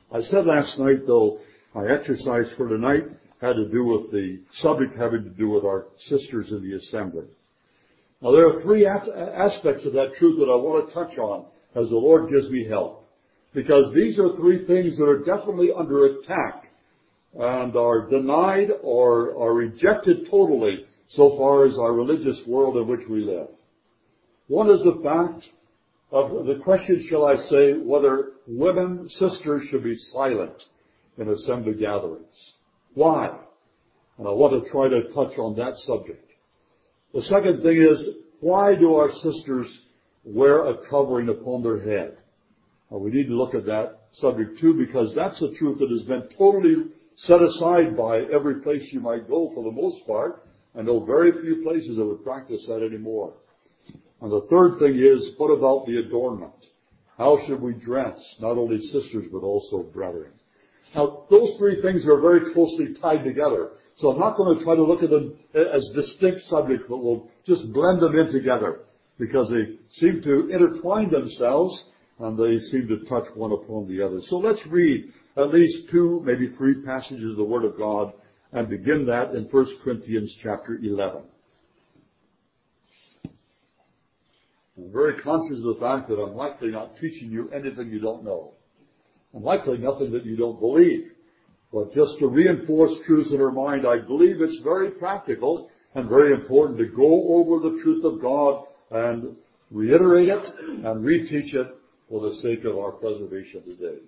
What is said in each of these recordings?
I said last night, though, my exercise for tonight had to do with the subject having to do with our sisters in the assembly. Now, there are three aspects of that truth that I want to touch on as the Lord gives me help. Because these are three things that are definitely under attack and are denied or are rejected totally so far as our religious world in which we live. One is the fact of the question, shall I say, whether women, sisters, should be silent in assembly gatherings. Why? And I want to try to touch on that subject. The second thing is, why do our sisters wear a covering upon their head? Well, we need to look at that subject too, because that's a truth that has been totally set aside by every place you might go for the most part. I know very few places that would practice that anymore. And the third thing is, what about the adornment? How should we dress, not only sisters, but also brethren? Now, those three things are very closely tied together. So I'm not going to try to look at them as distinct subjects, but we'll just blend them in together because they seem to intertwine themselves and they seem to touch one upon the other. So let's read at least two, maybe three passages of the Word of God and begin that in 1 Corinthians chapter 11. I'm very conscious of the fact that I'm likely not teaching you anything you don't know. And likely nothing that you don't believe. But just to reinforce truths in our mind, I believe it's very practical and very important to go over the truth of God and reiterate it and reteach it for the sake of our preservation today.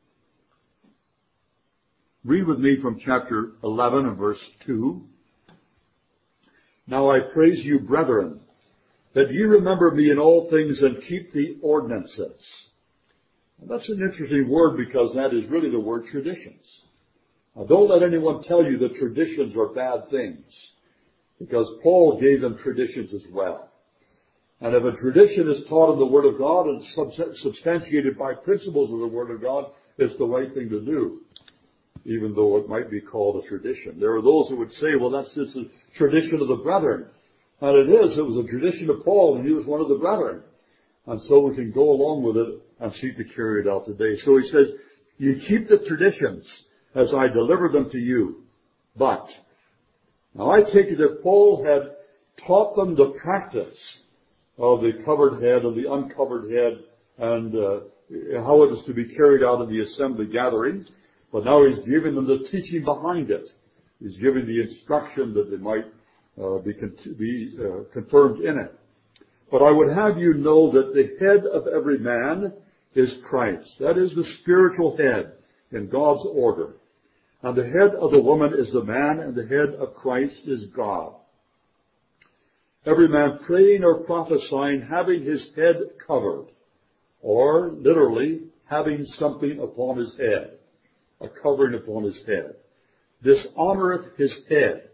Read with me from chapter 11 and verse 2. Now I praise you, brethren, that ye remember me in all things and keep the ordinances. And that's an interesting word because that is really the word traditions. Now don't let anyone tell you that traditions are bad things, because Paul gave them traditions as well. And if a tradition is taught in the Word of God and substantiated by principles of the Word of God, it's the right thing to do, even though it might be called a tradition. There are those who would say, well, that's just a tradition of the brethren. And it is. It was a tradition of Paul, and he was one of the brethren. And so we can go along with it and seek to carry it out today. So he says, you keep the traditions as I deliver them to you. But, now I take it that Paul had taught them the practice of the covered head and the uncovered head and how it is to be carried out in the assembly gathering. But now he's giving them the teaching behind it. He's giving the instruction that they might be confirmed in it. But I would have you know that the head of every man is Christ. That is the spiritual head in God's order. And the head of the woman is the man, and the head of Christ is God. Every man praying or prophesying, having his head covered, or literally having something upon his head, a covering upon his head, dishonoreth his head.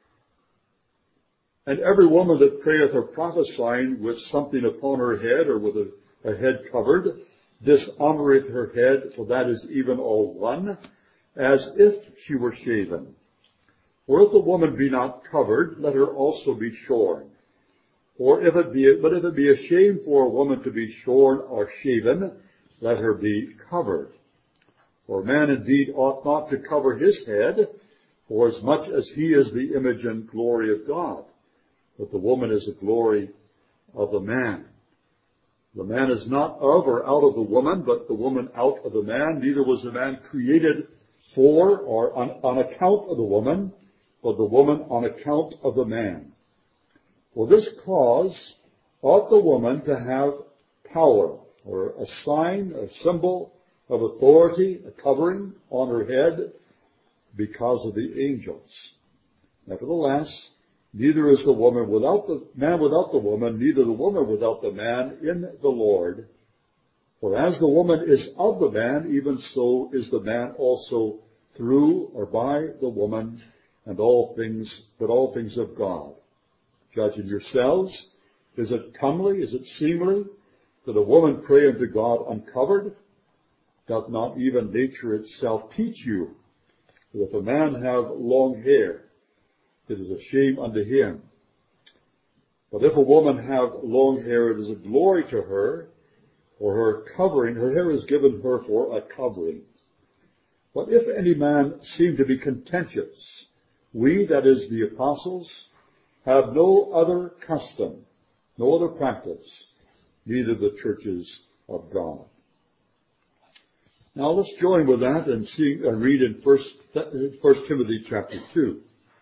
And every woman that prayeth or prophesying with something upon her head or with a head covered, dishonoreth her head, for that is even all one, as if she were shaven. Or if the woman be not covered, let her also be shorn. But if it be a shame for a woman to be shorn or shaven, let her be covered. For a man indeed ought not to cover his head, for as much as he is the image and glory of God. But the woman is the glory of the man. The man is not of or out of the woman, but the woman out of the man. Neither was the man created for or on account of the woman, but the woman on account of the man. For this cause ought the woman to have power, or a sign, a symbol of authority, a covering on her head, because of the angels. Nevertheless, neither is the woman without the man without the woman, neither the woman without the man in the Lord. For as the woman is of the man, even so is the man also through or by the woman, and all things of God. Judging yourselves, is it comely, is it seemly, that a woman pray unto God uncovered? Doth not even nature itself teach you that if a man have long hair, it is a shame unto him? But if a woman have long hair, it is a glory to her, for her covering, her hair is given her for a covering. But if any man seem to be contentious, we, that is the apostles, have no other custom, no other practice, neither the churches of God. Now let's join with that and read in 1 Timothy chapter 2.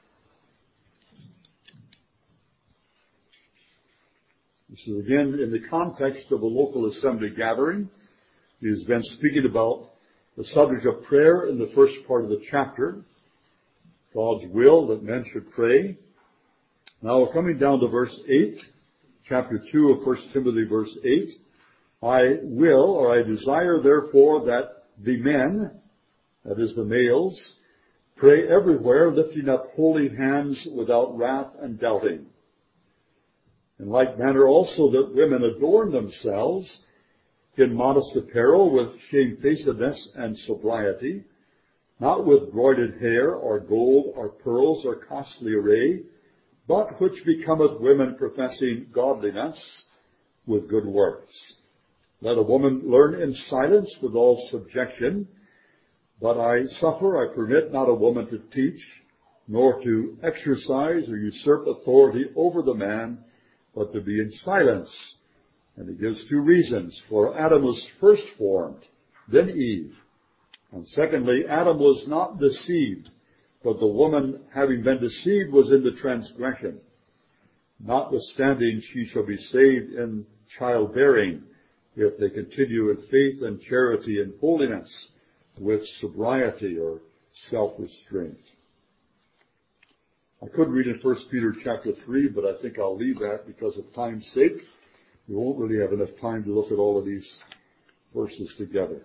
This is again in the context of a local assembly gathering. He has been speaking about the subject of prayer in the first part of the chapter. God's will that men should pray. Now we're coming down to verse 8, chapter 2 of 1 Timothy verse 8. I desire therefore that the men, that is the males, pray everywhere, lifting up holy hands without wrath and doubting. In like manner also that women adorn themselves in modest apparel with shamefacedness and sobriety, not with broided hair or gold or pearls or costly array, but which becometh women professing godliness with good works. Let a woman learn in silence with all subjection, but I permit not a woman to teach, nor to exercise or usurp authority over the man, but to be in silence. And he gives two reasons. For Adam was first formed, then Eve. And secondly, Adam was not deceived, but the woman, having been deceived, was in the transgression. Notwithstanding, she shall be saved in childbearing, if they continue in faith and charity and holiness, with sobriety or self-restraint. I could read in 1 Peter chapter 3, but I think I'll leave that because of time's sake. We won't really have enough time to look at all of these verses together.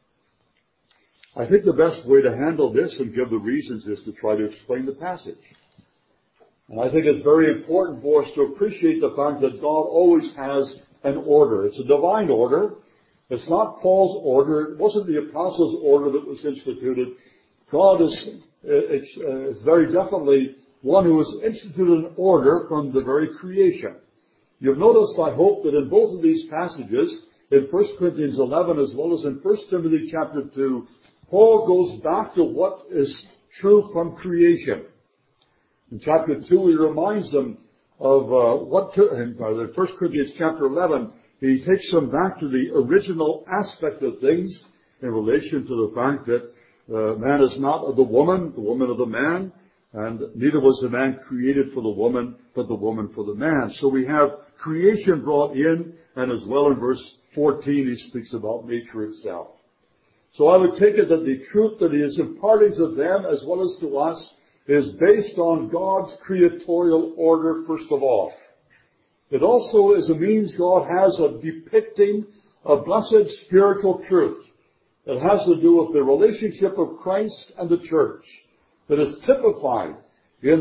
I think the best way to handle this and give the reasons is to try to explain the passage. And I think it's very important for us to appreciate the fact that God always has an order. It's a divine order. It's not Paul's order. It wasn't the apostles' order that was instituted. God is very definitely one who has instituted an order from the very creation. You've noticed, I hope, that in both of these passages, in 1 Corinthians 11 as well as in 1 Timothy chapter 2, Paul goes back to what is true from creation. In chapter 2, he reminds them of in 1 Corinthians chapter 11, he takes them back to the original aspect of things in relation to the fact that man is not of the woman of the man, and neither was the man created for the woman, but the woman for the man. So we have creation brought in, and as well in verse 14 he speaks about nature itself. So I would take it that the truth that he is imparting to them as well as to us is based on God's creatorial order first of all. It also is a means God has of depicting a blessed spiritual truth that has to do with the relationship of Christ and the church, that is typified in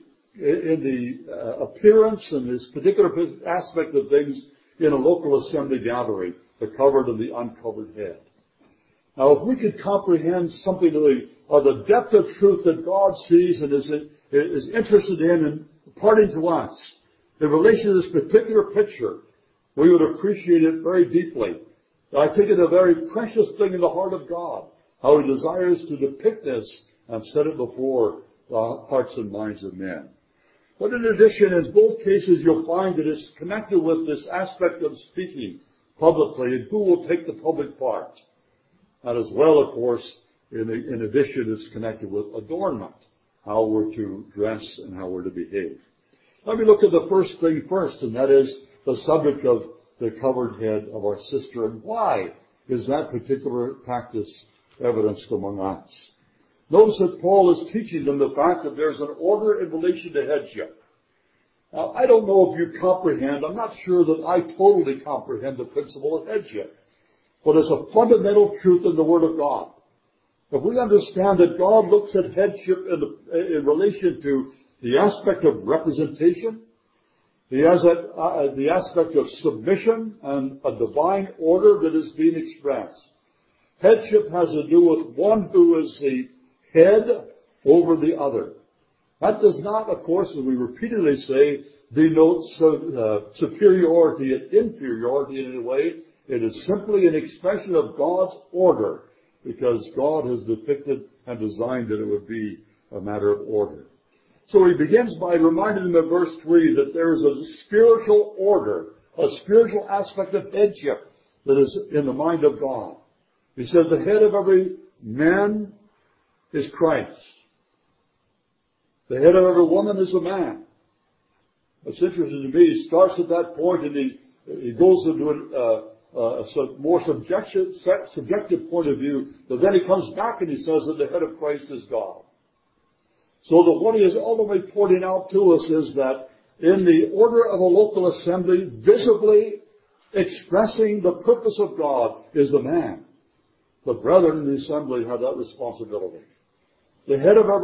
the appearance and this particular aspect of things in a local assembly gathering, the covered and the uncovered head. Now, if we could comprehend something of the depth of truth that God sees and is interested in and imparting to us in relation to this particular picture, we would appreciate it very deeply. I think it a very precious thing in the heart of God, how He desires to depict this and set it before the hearts and minds of men. But in addition, in both cases, you'll find that it's connected with this aspect of speaking publicly and who will take the public part. And as well, of course, in addition, it's connected with adornment, how we're to dress and how we're to behave. Let me look at the first thing first, and that is the subject of the covered head of our sister, and why is that particular practice evidenced among us? Notice that Paul is teaching them the fact that there's an order in relation to headship. Now, I don't know if you comprehend, I'm not sure that I totally comprehend the principle of headship, but it's a fundamental truth in the Word of God. If we understand that God looks at headship in relation to the aspect of representation, He has the aspect of submission and a divine order that is being expressed. Headship has to do with one who is the head over the other. That does not, of course, as we repeatedly say, denote superiority and inferiority in any way. It is simply an expression of God's order because God has depicted and designed that it would be a matter of order. So he begins by reminding them in verse 3 that there is a spiritual order, a spiritual aspect of headship that is in the mind of God. He says the head of every man is Christ. The head of every woman is a man. It's interesting to me. He starts at that point and he goes into a more subjective point of view, but then he comes back and he says that the head of Christ is God. So that what he is ultimately pointing out to us is that in the order of a local assembly, visibly expressing the purpose of God is the man. The brethren in the assembly have that responsibility. The head of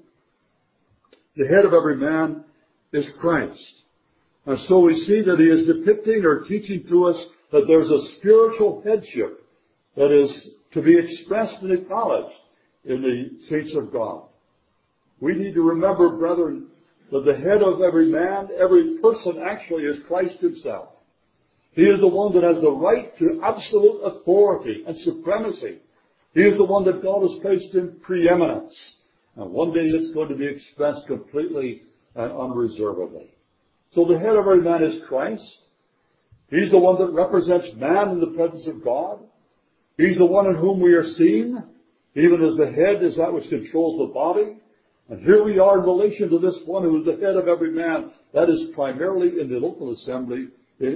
every man is Christ. And so we see that he is depicting or teaching to us that there's a spiritual headship that is to be expressed and acknowledged in the saints of God. We need to remember, brethren, that the head of every man, every person actually is Christ himself. He is the one that has the right to absolute authority and supremacy. He is the one that God has placed in preeminence. And one day it's going to be expressed completely and unreservedly. So the head of every man is Christ. He's the one that represents man in the presence of God. He's the one in whom we are seen, even as the head is that which controls the body. And here we are in relation to this one who is the head of every man. That is primarily in the local assembly,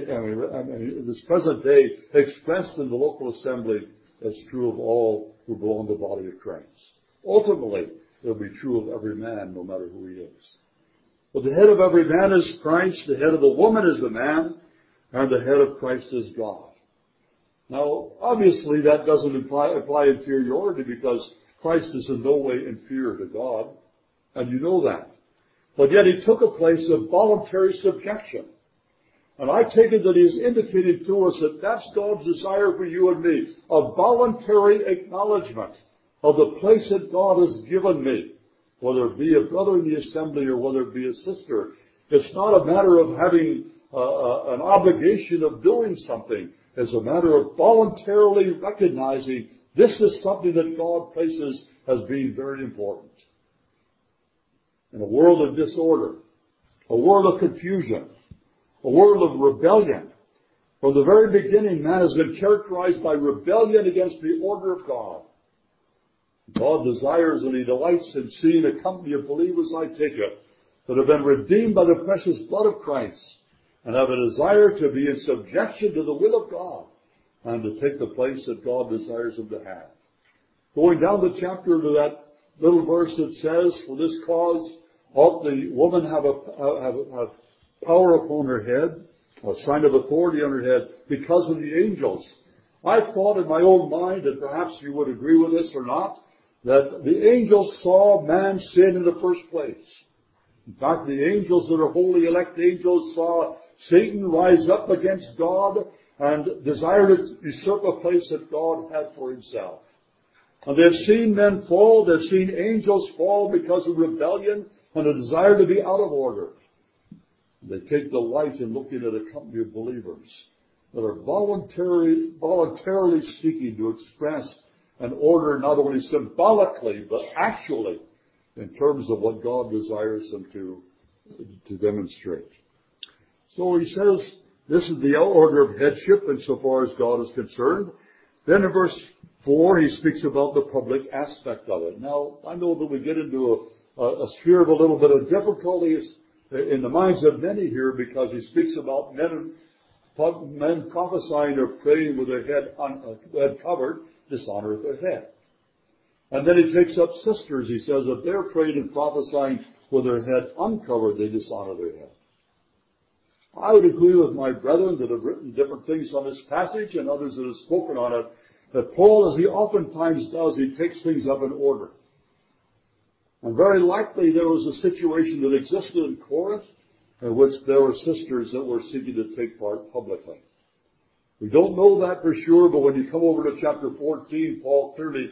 in this present day, expressed in the local assembly as true of all who belong to the body of Christ. Ultimately, it will be true of every man, no matter who he is. But the head of every man is Christ, the head of the woman is the man, and the head of Christ is God. Now, obviously, that doesn't imply inferiority, because Christ is in no way inferior to God, and you know that. But yet he took a place of voluntary subjection. And I take it that he is indicating to us that that's God's desire for you and me, a voluntary acknowledgement of the place that God has given me, whether it be a brother in the assembly or whether it be a sister. It's not a matter of having an obligation of doing something. It's a matter of voluntarily recognizing this is something that God places as being very important. In a world of disorder, a world of confusion, a world of rebellion, from the very beginning, man has been characterized by rebellion against the order of God. God desires and he delights in seeing a company of believers, I take it, that have been redeemed by the precious blood of Christ and have a desire to be in subjection to the will of God and to take the place that God desires them to have. Going down the chapter to that little verse that says, for this cause ought the woman have power upon her head, a sign of authority on her head, because of the angels. I've thought in my own mind, and perhaps you would agree with this or not, that the angels saw man sin in the first place. In fact, the angels that are holy elect angels saw Satan rise up against God and desire to usurp a place that God had for himself. And they've seen men fall, they've seen angels fall because of rebellion and a desire to be out of order. They take delight in looking at a company of believers that are voluntarily seeking to express an order not only symbolically, but actually in terms of what God desires them to demonstrate. So he says this is the order of headship insofar as God is concerned. Then in verse 4, he speaks about the public aspect of it. Now, I know that we get into a sphere of a little bit of difficulties in the minds of many here, because he speaks about men prophesying or praying with their head covered, dishonoreth their head. And then he takes up sisters. He says if they're praying and prophesying with their head uncovered, they dishonor their head. I would agree with my brethren that have written different things on this passage and others that have spoken on it, that Paul, as he oftentimes does, he takes things up in order. And very likely there was a situation that existed in Corinth in which there were sisters that were seeking to take part publicly. We don't know that for sure, but when you come over to chapter 14, Paul clearly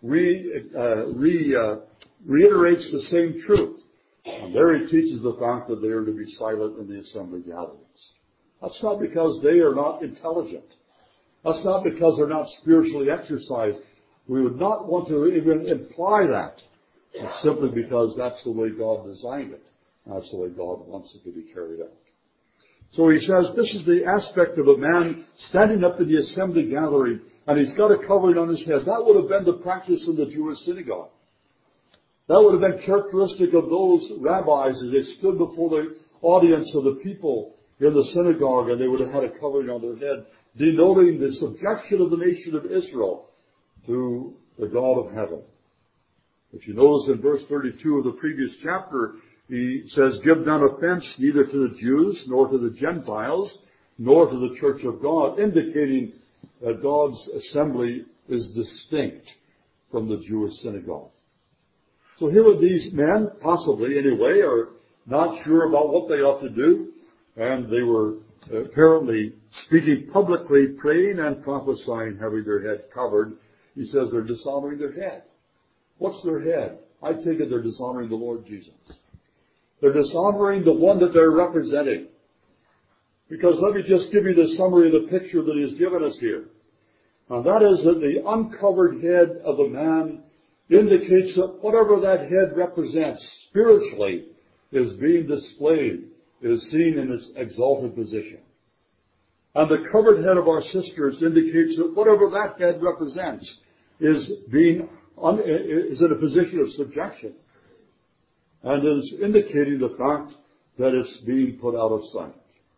reiterates the same truth. And there he teaches the fact that they are to be silent in the assembly gatherings. That's not because they are not intelligent. That's not because they're not spiritually exercised. We would not want to even imply that. It's simply because that's the way God designed it. That's the way God wants it to be carried out. So he says this is the aspect of a man standing up in the assembly gathering, and he's got a covering on his head. That would have been the practice in the Jewish synagogue. That would have been characteristic of those rabbis as they stood before the audience of the people in the synagogue, and they would have had a covering on their head, denoting the subjection of the nation of Israel to the God of heaven. If you notice in verse 32 of the previous chapter, he says, give none offense neither to the Jews, nor to the Gentiles, nor to the church of God, indicating that God's assembly is distinct from the Jewish synagogue. So here are these men, possibly anyway, are not sure about what they ought to do, and they were apparently speaking publicly, praying and prophesying, having their head covered. He says they're dishonoring their head. What's their head? I take it they're dishonoring the Lord Jesus. They're dishonoring the one that they're representing. Because let me just give you the summary of the picture that he's given us here. Now that is that the uncovered head of a man indicates that whatever that head represents spiritually is being displayed, is seen in its exalted position. And the covered head of our sisters indicates that whatever that head represents is in a position of subjection. And is indicating the fact that it's being put out of sight.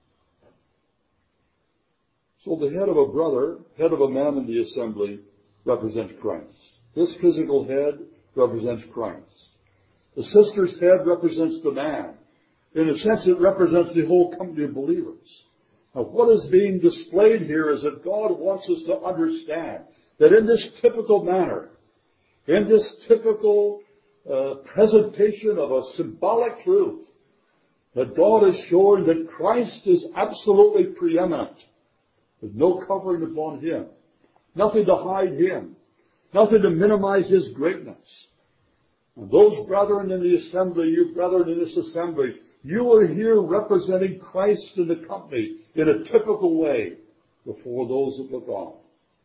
So the head of a brother, head of a man in the assembly, represents Christ. This physical head represents Christ. The sister's head represents the man. In a sense, it represents the whole company of believers. Now, what is being displayed here is that God wants us to understand that in this typical manner, in this typical presentation of a symbolic truth, that God is showing that Christ is absolutely preeminent, with no covering upon him, nothing to hide him, nothing to minimize his greatness. And those brethren in the assembly, you brethren in this assembly, you are here representing Christ in the company in a typical way before those that look on.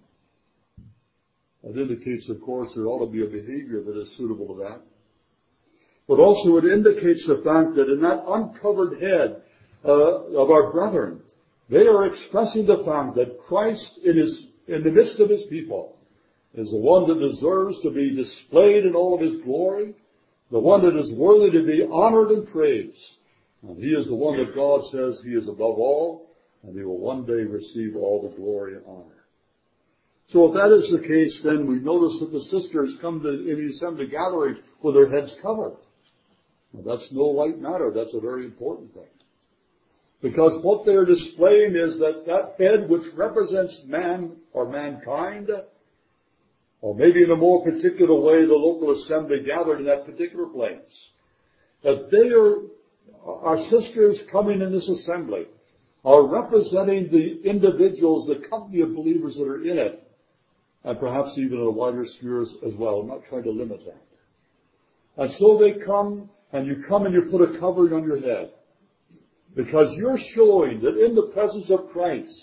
That indicates, of course, there ought to be a behavior that is suitable to that. But also it indicates the fact that in that uncovered head of our brethren, they are expressing the fact that Christ in the midst of his people is the one that deserves to be displayed in all of his glory, the one that is worthy to be honored and praised. And he is the one that God says he is above all, and he will one day receive all the glory and honor. So if that is the case, then we notice that the sisters come in the assembly gathering with their heads covered. Now, that's no light matter. That's a very important thing. Because what they're displaying is that head which represents man or mankind, or maybe in a more particular way, the local assembly gathered in that particular place, that our sisters coming in this assembly are representing the individuals, the company of believers that are in it, and perhaps even in a wider sphere as well. I'm not trying to limit that. And so they come, and you put a covering on your head. Because you're showing that in the presence of Christ,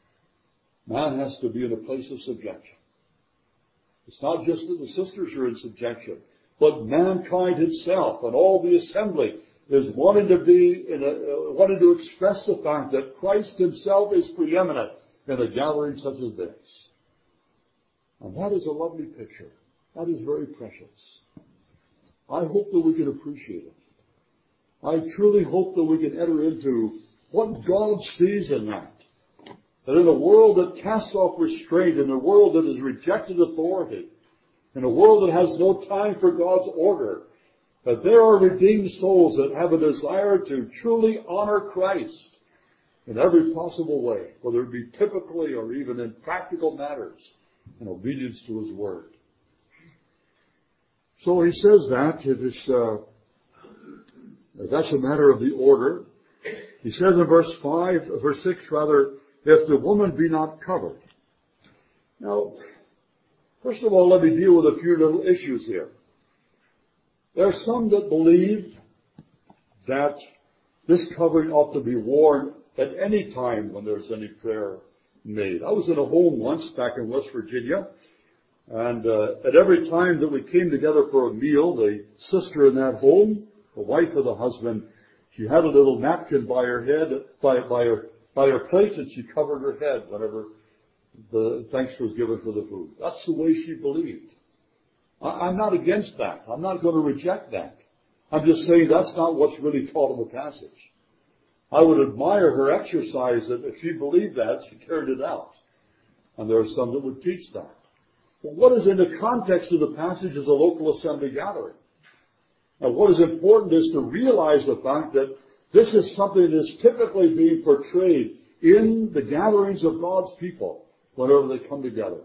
man has to be in a place of subjection. It's not just that the sisters are in subjection, but mankind itself and all the assembly is wanting to express the fact that Christ himself is preeminent in a gathering such as this. And that is a lovely picture. That is very precious. I hope that we can appreciate it. I truly hope that we can enter into what God sees in that. That in a world that casts off restraint, in a world that has rejected authority, in a world that has no time for God's order, that there are redeemed souls that have a desire to truly honor Christ in every possible way, whether it be typically or even in practical matters, in obedience to his word. So he says that it is, that's a matter of the order. He says in verse 6 rather, if the woman be not covered. Now, first of all, let me deal with a few little issues here. There are some that believe that this covering ought to be worn at any time when there's any prayer made. I was in a home once back in West Virginia, And at every time that we came together for a meal, the sister in that home, the wife of the husband, she had a little napkin by her head, by her plate, and she covered her head whenever the thanks was given for the food. That's the way she believed. I'm not against that. I'm not going to reject that. I'm just saying that's not what's really taught in the passage. I would admire her exercise that if she believed that, she carried it out. And there are some that would teach that. But what is in the context of the passage is a local assembly gathering. And what is important is to realize the fact that this is something that is typically being portrayed in the gatherings of God's people whenever they come together.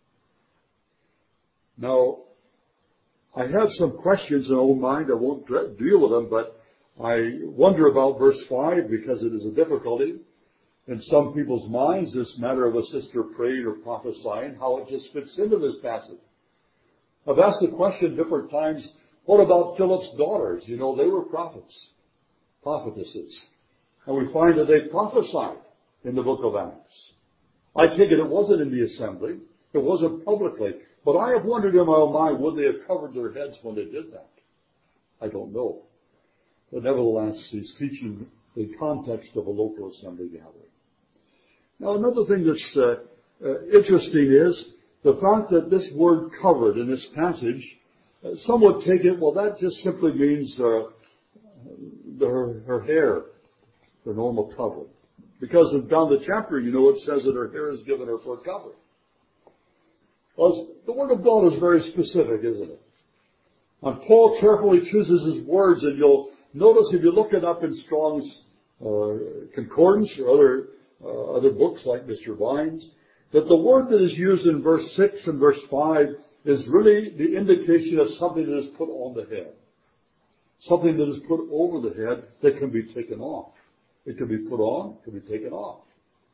Now, I have some questions in my own mind. I won't deal with them, but I wonder about verse 5 because it is a difficulty in some people's minds, this matter of a sister praying or prophesying, how it just fits into this passage. I've asked the question different times, what about Philip's daughters? You know, they were prophetesses. And we find that they prophesied in the book of Acts. I take it wasn't in the assembly. It wasn't publicly. But I have wondered in my own mind, would they have covered their heads when they did that? I don't know. But nevertheless, he's teaching the context of a local assembly gathering. Now, another thing that's interesting is the fact that this word covered in this passage, some would take it, well, that just simply means her hair, her normal covering. Because down the chapter, you know, it says that her hair is given her for a covering. Well, the Word of God is very specific, isn't it? And Paul carefully chooses his words, and you'll notice if you look it up in Strong's Concordance or other books like Mr. Vine's, that the word that is used in verse 6 and verse 5 is really the indication of something that is put on the head. Something that is put over the head that can be taken off. It can be put on, it can be taken off.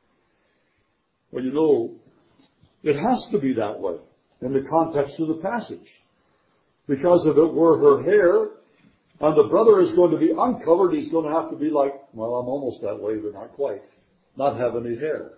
Well, you know, it has to be that way in the context of the passage. Because if it were her hair, and the brother is going to be uncovered, he's going to have to be like, well, I'm almost that way, but not quite. Not have any hair.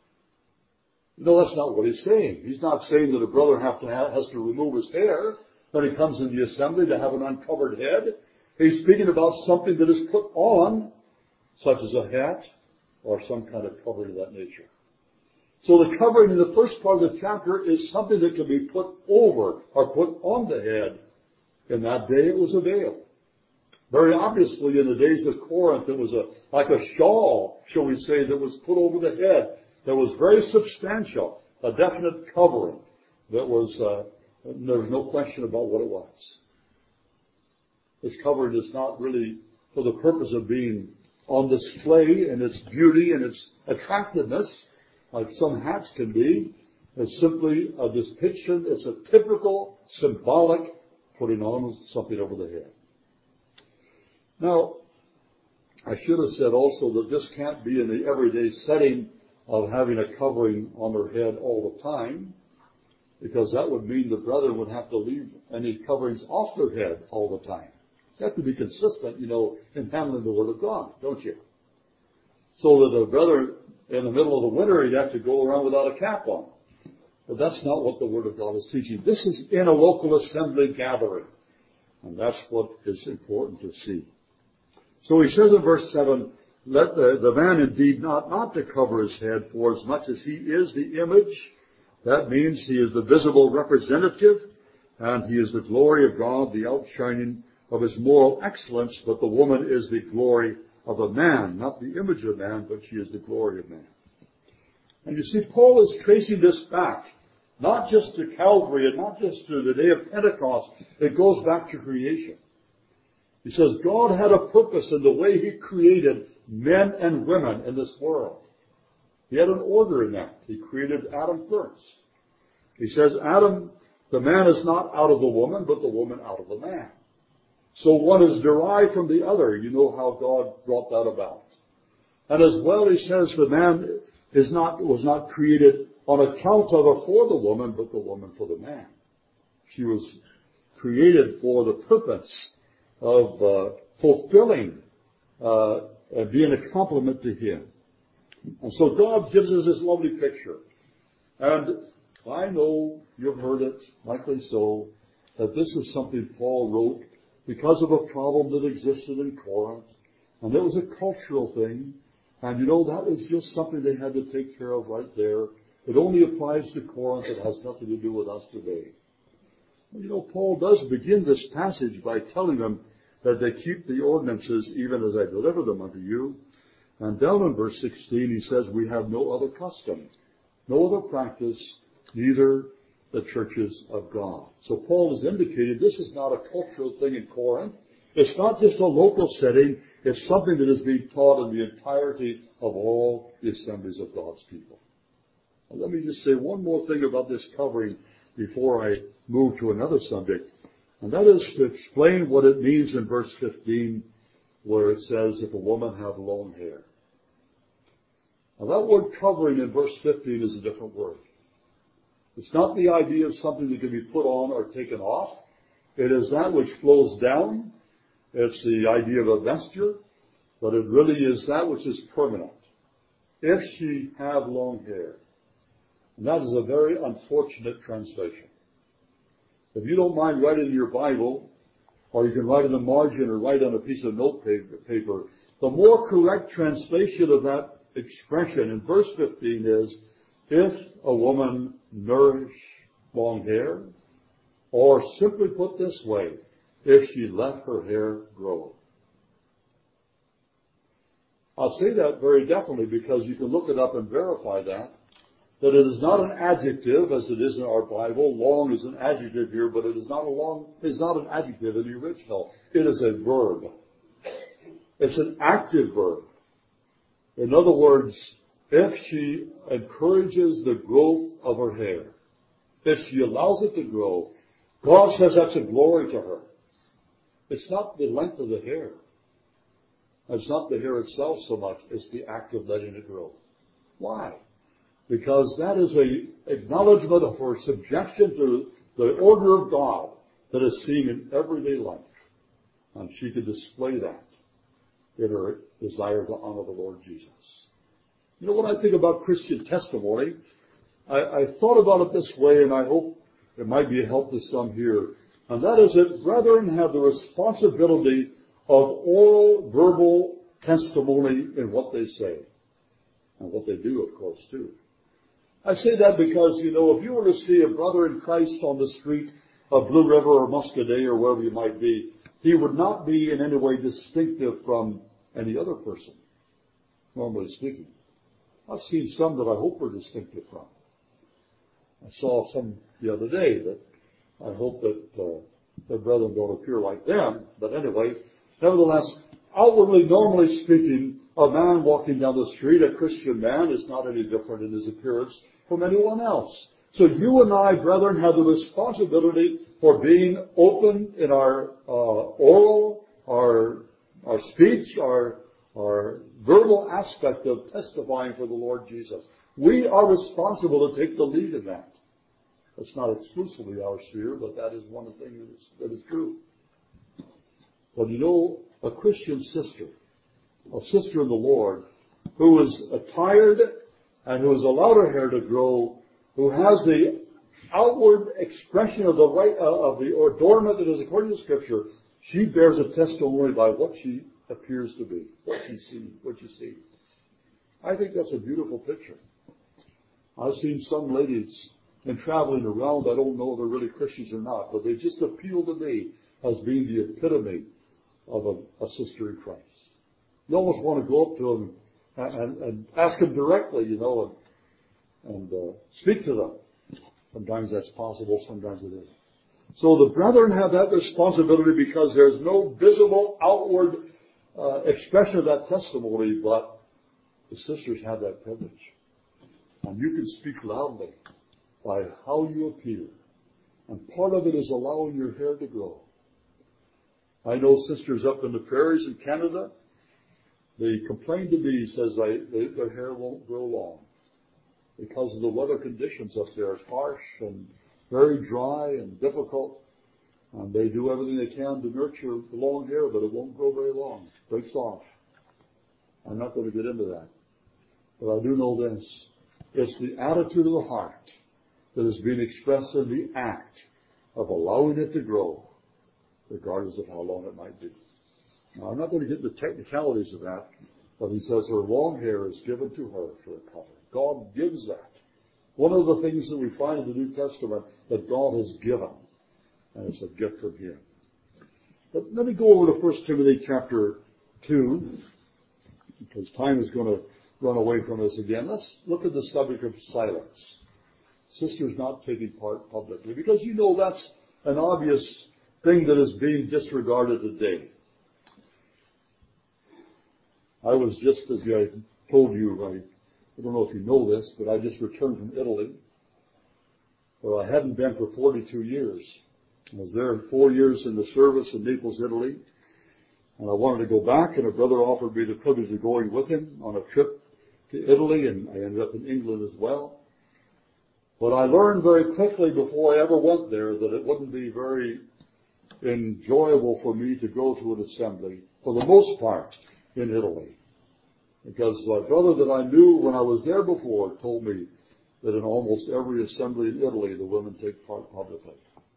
No, that's not what he's saying. He's not saying that a brother has to remove his hair when he comes in the assembly to have an uncovered head. He's speaking about something that is put on, such as a hat or some kind of covering of that nature. So the covering in the first part of the chapter is something that can be put over or put on the head. In that day it was a veil. Very obviously in the days of Corinth it was like a shawl, shall we say, that was put over the head. That was very substantial, a definite covering. That was, there was no question about what it was. This covering is not really for the purpose of being on display in its beauty and its attractiveness, like some hats can be. It's simply a depiction, it's a typical, symbolic putting on something over the head. Now, I should have said also that this can't be in the everyday setting of having a covering on her head all the time, because that would mean the brother would have to leave any coverings off their head all the time. You have to be consistent, you know, in handling the Word of God, don't you? So that a brother in the middle of the winter, he'd have to go around without a cap on. But that's not what the Word of God is teaching. This is in a local assembly gathering. And that's what is important to see. So he says in verse 7, let the man indeed not to cover his head, for as much as he is the image, that means he is the visible representative, and he is the glory of God, the outshining of his moral excellence, but the woman is the glory of a man, not the image of man, but she is the glory of man. And you see, Paul is tracing this back, not just to Calvary and not just to the day of Pentecost. It goes back to creation. He says God had a purpose in the way He created men and women in this world. He had an order in that. He created Adam first. He says Adam, the man is not out of the woman, but the woman out of the man. So one is derived from the other. You know how God brought that about. And as well, he says the man was not created on account of or for the woman, but the woman for the man. She was created for the purpose of fulfilling and being a complement to Him. And so God gives us this lovely picture. And I know you've heard it, likely so, that this is something Paul wrote because of a problem that existed in Corinth. And it was a cultural thing. And that was just something they had to take care of right there. It only applies to Corinth. It has nothing to do with us today. Paul does begin this passage by telling them that they keep the ordinances even as I deliver them unto you. And down in verse 16 he says, we have no other custom, no other practice, neither the churches of God. So Paul has indicated this is not a cultural thing in Corinth. It's not just a local setting. It's something that is being taught in the entirety of all the assemblies of God's people. And let me just say one more thing about this covering before I move to another subject. And that is to explain what it means in verse 15 where it says, if a woman have long hair. Now that word covering in verse 15 is a different word. It's not the idea of something that can be put on or taken off. It is that which flows down. It's the idea of a vesture, but it really is that which is permanent. If she have long hair. And that is a very unfortunate translation. If you don't mind writing in your Bible, or you can write in the margin or write on a piece of note paper, the more correct translation of that expression in verse 15 is, if a woman nourish long hair, or simply put this way, if she let her hair grow. I'll say that very definitely because you can look it up and verify that it is not an adjective as it is in our Bible. Long is an adjective here, but it is not an adjective in the original. It is a verb. It's an active verb. In other words, if she encourages the growth of her hair, if she allows it to grow, God says that's a glory to her. It's not the length of the hair. It's not the hair itself so much. It's the act of letting it grow. Why? Because that is an acknowledgement of her subjection to the order of God that is seen in everyday life. And she could display that in her desire to honor the Lord Jesus. When I think about Christian testimony, I thought about it this way, and I hope it might be a help to some here. And that is that brethren have the responsibility of oral, verbal testimony in what they say. And what they do, of course, too. I say that because, if you were to see a brother in Christ on the street of Blue River or Muscadet or wherever you might be, he would not be in any way distinctive from any other person, normally speaking. I've seen some that I hope are distinctive from. I saw some the other day that I hope that their brethren don't appear like them. But anyway, nevertheless, outwardly, normally speaking, a man walking down the street, a Christian man, is not any different in his appearance from anyone else. So you and I, brethren, have the responsibility for being open in our oral, our speech, our verbal aspect of testifying for the Lord Jesus. We are responsible to take the lead in that. That's not exclusively our sphere, but that is one of the things that is true. But a Christian sister, a sister in the Lord, who is attired and who has allowed her hair to grow, who has the outward expression of the adornment that is according to Scripture, she bears a testimony by what she appears to be, what you see. I think that's a beautiful picture. I've seen some ladies in traveling around, I don't know if they're really Christians or not, but they just appeal to me as being the epitome of a sister in Christ. You almost want to go up to them and ask them directly, and speak to them. Sometimes that's possible, sometimes it isn't. So the brethren have that responsibility because there's no visible outward expression of that testimony, but the sisters have that privilege. And you can speak loudly by how you appear. And part of it is allowing your hair to grow. I know sisters up in the prairies in Canada, they complain to me, says their hair won't grow long because of the weather conditions up there. It's harsh and very dry and difficult. And they do everything they can to nurture the long hair, but it won't grow very long. It breaks off. I'm not going to get into that. But I do know this. It's the attitude of the heart that is being expressed in the act of allowing it to grow, regardless of how long it might be. Now, I'm not going to get into the technicalities of that, but he says her long hair is given to her for a covering. God gives that. One of the things that we find in the New Testament that God has given, and it's a gift from Him. But let me go over to 1 Timothy chapter 2, because time is going to run away from us again. Let's look at the subject of silence. Sisters not taking part publicly, because you know that's an obvious thing that is being disregarded today. I was just, as I told you, I don't know if you know this, but I just returned from Italy, where I hadn't been for 42 years. I was there 4 years in the service in Naples, Italy, and I wanted to go back, and a brother offered me the privilege of going with him on a trip to Italy, and I ended up in England as well. But I learned very quickly before I ever went there that it wouldn't be very enjoyable for me to go to an assembly, for the most part, in Italy. Because my brother that I knew when I was there before told me that in almost every assembly in Italy, the women take part publicly.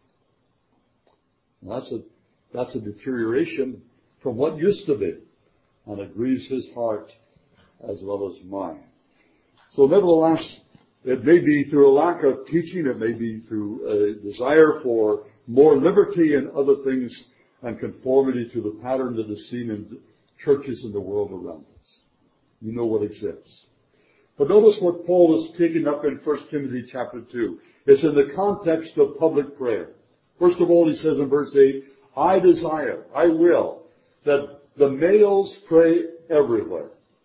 And that's a deterioration from what used to be, and it grieves his heart as well as mine. So nevertheless, it may be through a lack of teaching, it may be through a desire for more liberty and other things and conformity to the pattern that is seen in churches in the world around us. You know what exists. But notice what Paul is taking up in 1 Timothy chapter 2. It's in the context of public prayer. First of all, he says in verse 8, I desire, I will, that the males pray everywhere,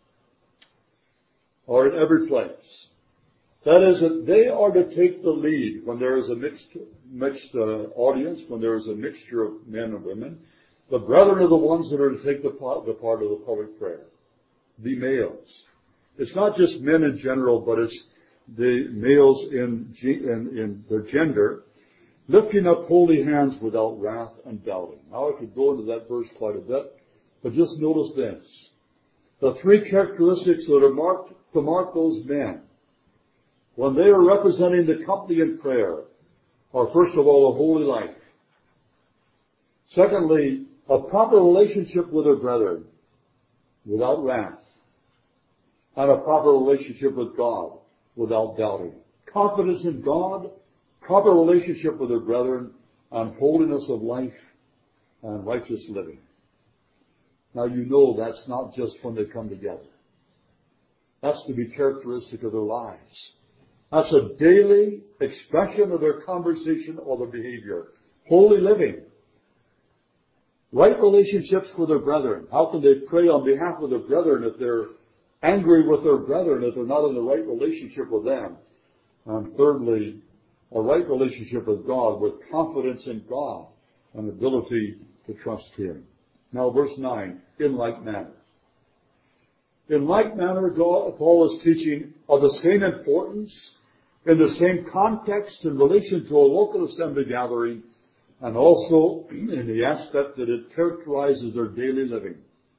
or in every place. That is, that they are to take the lead when there is a mixed audience, when there is a mixture of men and women. The brethren are the ones that are to take the part of the public prayer. The males. It's not just men in general, but it's the males in their gender, lifting up holy hands without wrath and doubting. Now I could go into that verse quite a bit, but just notice this. The three characteristics that are to mark those men when they are representing the company in prayer are, first of all, a holy life. Secondly, a proper relationship with their brethren without wrath. And a proper relationship with God without doubting. Confidence in God, proper relationship with their brethren, and holiness of life and righteous living. Now you know that's not just when they come together. That's to be characteristic of their lives. That's a daily expression of their conversation or their behavior. Holy living. Right relationships with their brethren. How can they pray on behalf of their brethren if they're angry with their brethren, if they're not in the right relationship with them? And thirdly, a right relationship with God, with confidence in God and ability to trust Him. Now verse 9, in like manner. In like manner, Paul is teaching of the same importance, in the same context in relation to a local assembly gathering, and also in the aspect that it characterizes their daily living.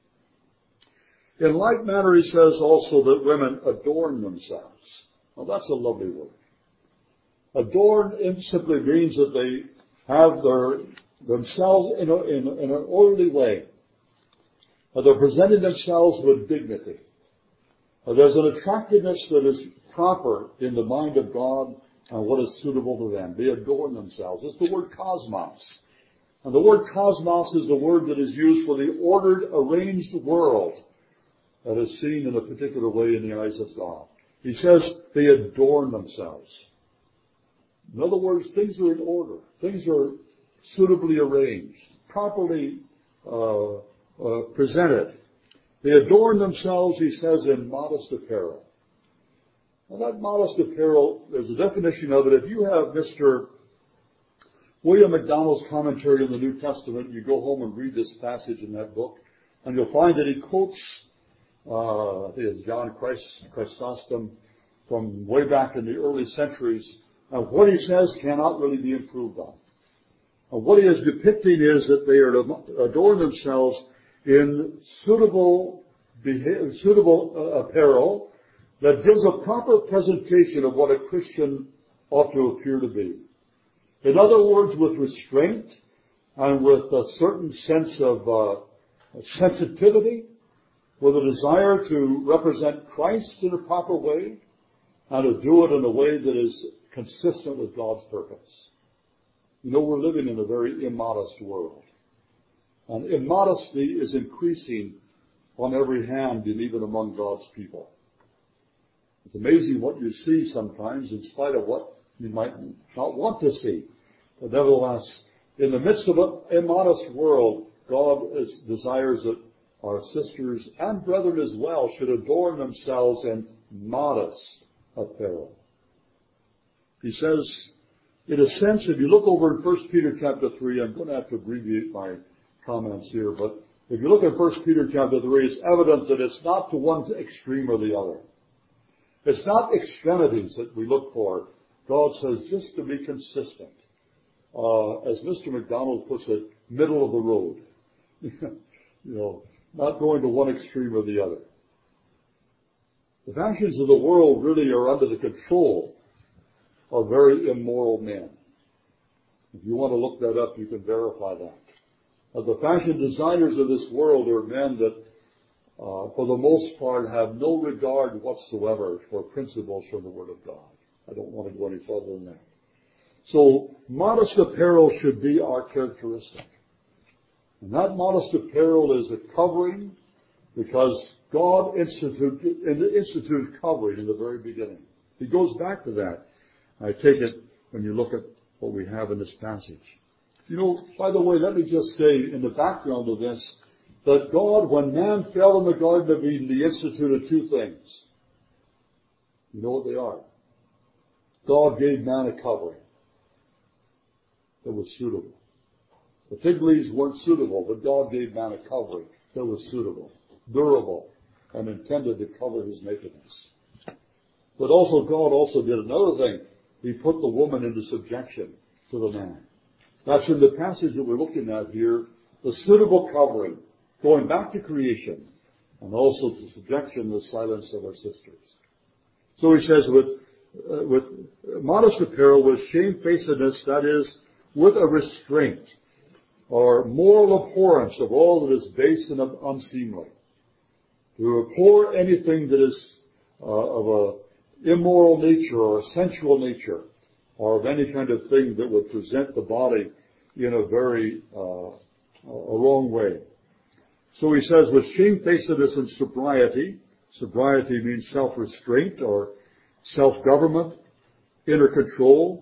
In like manner, he says also that women adorn themselves. Well, that's a lovely word. Adorn simply means that they have themselves in an orderly way. They're presenting themselves with dignity. There's an attractiveness that is proper in the mind of God and what is suitable to them. They adorn themselves. It's the word cosmos. And the word cosmos is the word that is used for the ordered, arranged world that is seen in a particular way in the eyes of God. He says they adorn themselves. In other words, things are in order. Things are suitably arranged, properly presented. They adorn themselves, he says, in modest apparel. Now that modest apparel, there's a definition of it. If you have Mr. William MacDonald's commentary on the New Testament, you go home and read this passage in that book, and you'll find that he quotes, I think it's John Chrysostom, from way back in the early centuries. And what he says cannot really be improved on. And what he is depicting is that they are to adorn themselves in suitable apparel that gives a proper presentation of what a Christian ought to appear to be. In other words, with restraint and with a certain sense of sensitivity, with a desire to represent Christ in a proper way, and to do it in a way that is consistent with God's purpose. You know, we're living in a very immodest world. And immodesty is increasing on every hand and even among God's people. It's amazing what you see sometimes in spite of what you might not want to see. But nevertheless, in the midst of an immodest world, God desires that our sisters and brethren as well should adorn themselves in modest apparel. He says, in a sense, if you look over in 1 Peter chapter 3, I'm going to have to abbreviate my comments here, but if you look at 1 Peter chapter 3, it's evident that it's not to one extreme or the other. It's not extremities that we look for. God says just to be consistent. As Mr. McDonald puts it, middle of the road. You know, not going to one extreme or the other. The fashions of the world really are under the control of very immoral men. If you want to look that up, you can verify that. The fashion designers of this world are men that, for the most part, have no regard whatsoever for principles from the Word of God. I don't want to go any further than that. So, modest apparel should be our characteristic. And that modest apparel is a covering because God instituted covering in the very beginning. He goes back to that. I take it when you look at what we have in this passage. You know, by the way, let me just say in the background of this, that God, when man fell in the Garden of Eden, He instituted two things. You know what they are? God gave man a covering that was suitable. The fig leaves weren't suitable, but God gave man a covering that was suitable, durable, and intended to cover his nakedness. But also, God also did another thing. He put the woman into subjection to the man. That's in the passage that we're looking at here, the suitable covering, going back to creation, and also to subjection, the silence of our sisters. So he says, with modest apparel, with shamefacedness, that is, with a restraint, or moral abhorrence of all that is base and unseemly. To abhor anything that is of a immoral nature or a sensual nature, or of any kind of thing that would present the body in a very a wrong way. So he says, with shamefacedness and sobriety. Sobriety means self-restraint or self-government, inner control.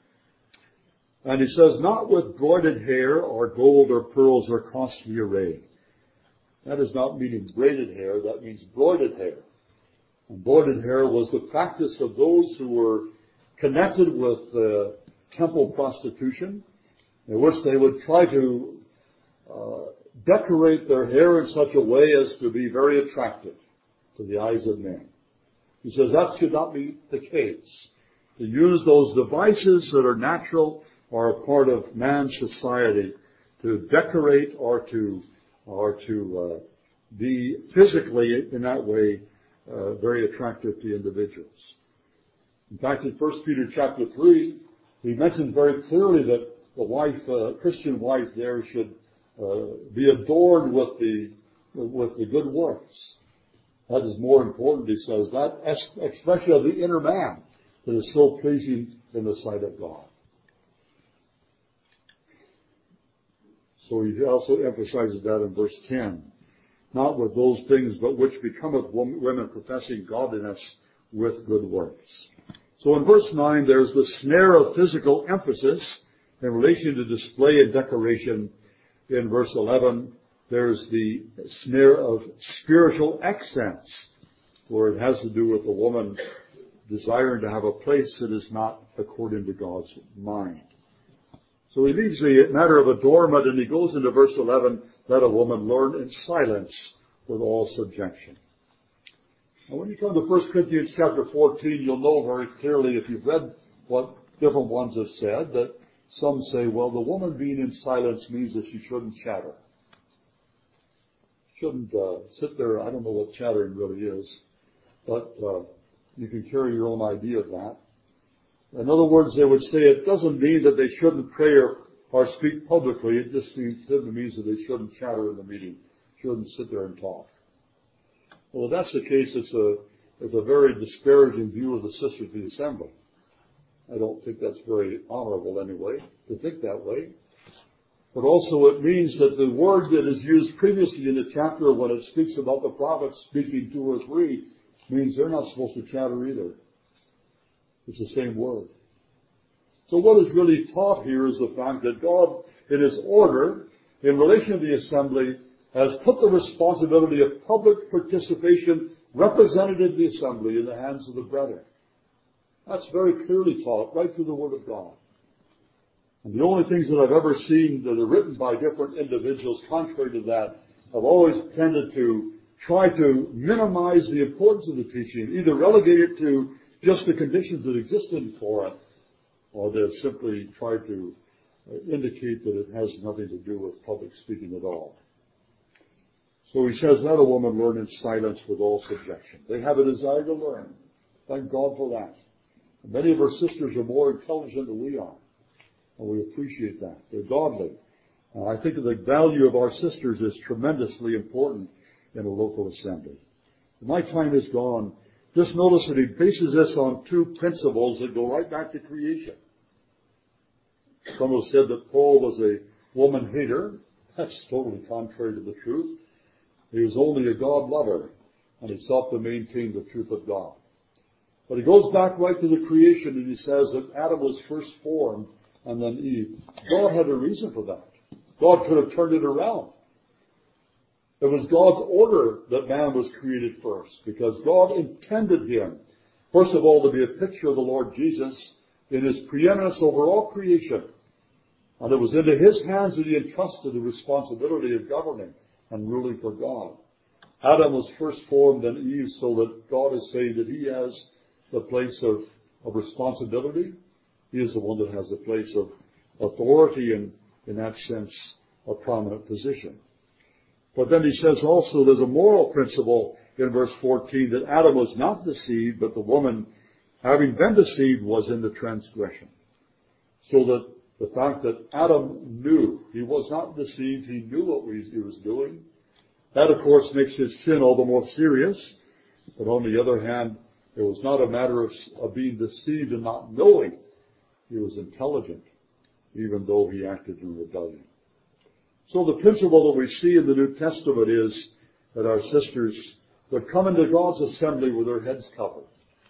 And he says, not with broided hair or gold or pearls or costly array. That is not meaning braided hair, that means broided hair. And broided hair was the practice of those who were connected with temple prostitution, in which they would try to decorate their hair in such a way as to be very attractive to the eyes of men. He says that should not be the case. To use those devices that are natural or a part of man's society to decorate or to be physically in that way very attractive to individuals. In fact, in 1 Peter chapter 3, he mentioned very clearly that the wife, Christian wife there should be adorned with the good works. That is more important, he says, that expression of the inner man that is so pleasing in the sight of God. So he also emphasizes that in verse 10. Not with those things, but which becometh women professing godliness with good works. So in verse 9, there's the snare of physical emphasis in relation to display and decoration. In verse 11, there's the snare of spiritual accents, where it has to do with a woman desiring to have a place that is not according to God's mind. So he leaves the matter of adornment and he goes into verse 11, let a woman learn in silence with all subjection. And when you come to 1 Corinthians chapter 14, you'll know very clearly, if you've read what different ones have said, that some say, well, the woman being in silence means that she shouldn't chatter. Shouldn't sit there. I don't know what chattering really is, but you can carry your own idea of that. In other words, they would say it doesn't mean that they shouldn't pray or speak publicly. It just simply means that they shouldn't chatter in the meeting, shouldn't sit there and talk. Well, if that's the case, it's a very disparaging view of the Sisters of the Assembly. I don't think that's very honorable anyway, to think that way. But also it means that the word that is used previously in the chapter when it speaks about the prophets speaking 2 or 3 means they're not supposed to chatter either. It's the same word. So what is really taught here is the fact that God, in His order, in relation to the assembly, has put the responsibility of public participation represented in the assembly in the hands of the brethren. That's very clearly taught right through the Word of God. And the only things that I've ever seen that are written by different individuals contrary to that have always tended to try to minimize the importance of the teaching, either relegate it to just the conditions that existed in Corinth, or they've simply tried to indicate that it has nothing to do with public speaking at all. So he says, let a woman learn in silence with all subjection. They have a desire to learn. Thank God for that. And many of our sisters are more intelligent than we are. And we appreciate that. They're godly. And I think the value of our sisters is tremendously important in a local assembly. My time is gone. Just notice that he bases this on 2 principles that go right back to creation. Some have said that Paul was a woman hater. That's totally contrary to the truth. He was only a God lover, and he sought to maintain the truth of God. But he goes back right to the creation, and he says that Adam was first formed, and then Eve. God had a reason for that. God could have turned it around. It was God's order that man was created first, because God intended him, first of all, to be a picture of the Lord Jesus in His preeminence over all creation. And it was into His hands that He entrusted the responsibility of governing and ruling for God. Adam was first formed, then Eve, so that God is saying that He has the place of responsibility. He is the one that has the place of authority and, in that sense, a prominent position. But then he says also there's a moral principle in verse 14 that Adam was not deceived, but the woman, having been deceived, was in the transgression. So that the fact that Adam knew, he was not deceived, he knew what he was doing. That, of course, makes his sin all the more serious. But on the other hand, it was not a matter of being deceived and not knowing. He was intelligent, even though he acted in rebellion. So the principle that we see in the New Testament is that our sisters would come into God's assembly with their heads covered.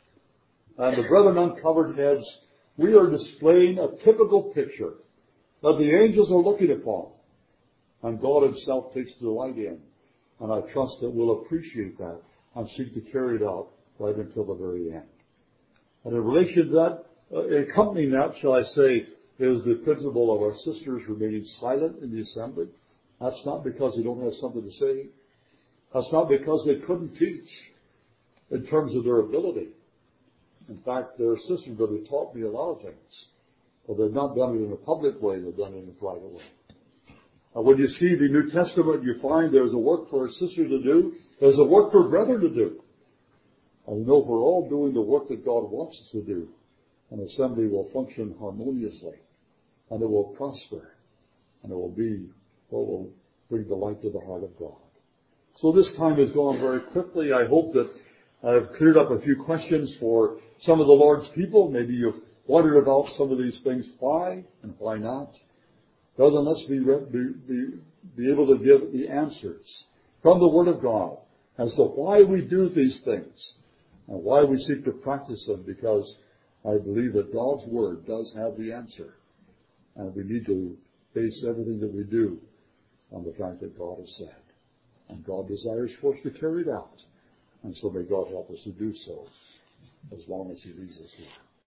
And the brethren uncovered heads, we are displaying a typical picture that the angels are looking upon. And God Himself takes delight in. And I trust that we'll appreciate that and seek to carry it out right until the very end. And in relation to that, accompanying that, shall I say, is the principle of our sisters remaining silent in the assembly. That's not because they don't have something to say. That's not because they couldn't teach in terms of their ability. In fact, there are sisters that have taught me a lot of things. But they've not done it in a public way, they've done it in a private way. When you see the New Testament, you find there's a work for a sister to do. There's a work for a brother to do. And you know, if we're all doing the work that God wants us to do, an assembly will function harmoniously. And it will prosper. And it will be what will bring delight to the heart of God. So this time has gone very quickly. I hope that I've cleared up a few questions for some of the Lord's people. Maybe you've wondered about some of these things. Why and why not? Rather, let's be able to give the answers from the Word of God as to why we do these things and why we seek to practice them, because I believe that God's Word does have the answer. And we need to base everything that we do on the fact that God has said. And God desires for us to carry it out. And so may God help us to do so as long as He leads us here.